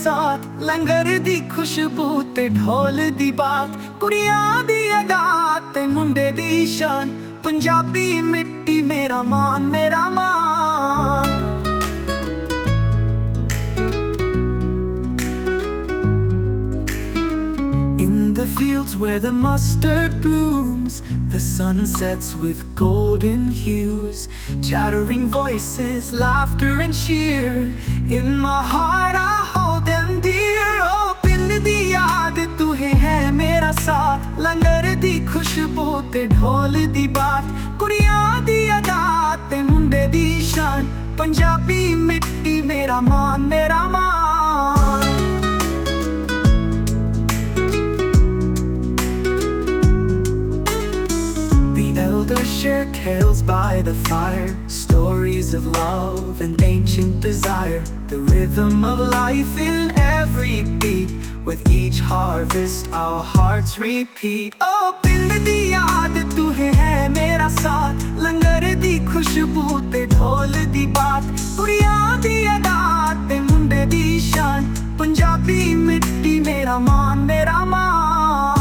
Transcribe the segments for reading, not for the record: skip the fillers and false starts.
साथ लंगर दी खुशबू ते ढोल दी बात कुड़ियां दी अदा ते मुंडे दी शान पंजाबी मिट्टी मेरा मान मेरा मान। In the fields where the mustard blooms, the sun sets with golden hues, chattering voices, laughter and cheer. In my heart I hold them dear. Oh पिंड दी याद तू है मेरा साथ लंगर दी खुशबू ते ढोल दी बात कुड़ियां दी अदा ते मुंडे दी शान पंजाबी मिट्टी मेरा मान मेरा मान। Elders share tales by the fire, stories of love and ancient desire. The rhythm of life in every beat, with each harvest our hearts repeat. Oh पिंड दी याद तू है मेरा साथ लंगर दी खुशबू ते ढोल दी बात कुड़ियां दी अदा ते मुंडे दी शान पंजाबी मिट्टी मेरा मान मेरा मान।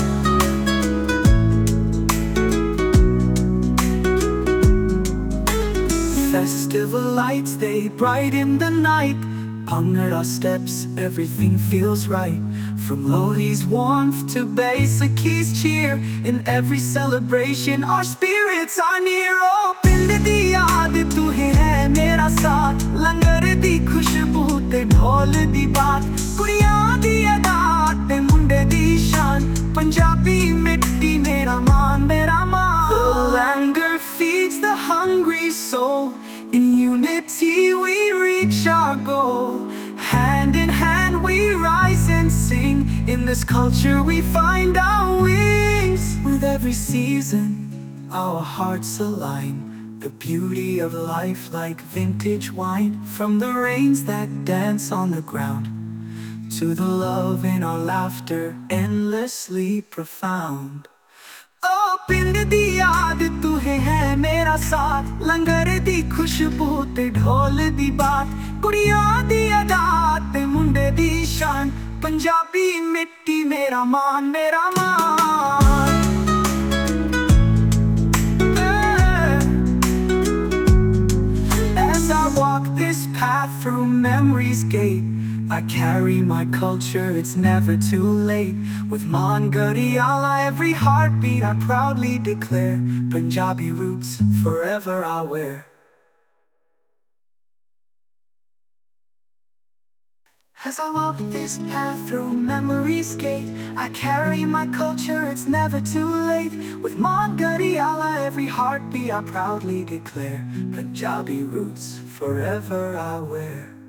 Festival lights, they brighten the night. Bhangra steps, everything feels right. From Lohri's warmth to Baisakhi's cheer, in every celebration our spirits are near. Oh पिंड दी याद तू है मेरा साथ लंगर दी खुशबू ते ढोल दी बात कुड़ियां दी अदा ते मुंडे दी शान पंजाबी मिट्टी मेरा मान मेरा मान। The langar feeds the hungry soul, in unity we reach our goal. Hand in hand we rise and sing, in this culture we find our wings. With every season our hearts align, the beauty of life like vintage wine. From the rains that dance on the ground, to the love in our laughter endlessly profound. Oh पिंड दी याद तू है मेरा साथ लंगर दी खुशबू ते ढोल दी बात कुड़ियां दी अदा ते मुंडे दी शान पंजाबी मिट्टी मेरा मान मेरा मान। As I walk this path through memory's gate, I carry my culture, it's never too late. With Maan Gadiala every heartbeat I proudly declare, Punjabi roots forever I'll wear. As I walk this path through memory's gate, I carry my culture, it's never too late. With Maan Gadiala every heartbeat I proudly declare, Punjabi roots forever I wear.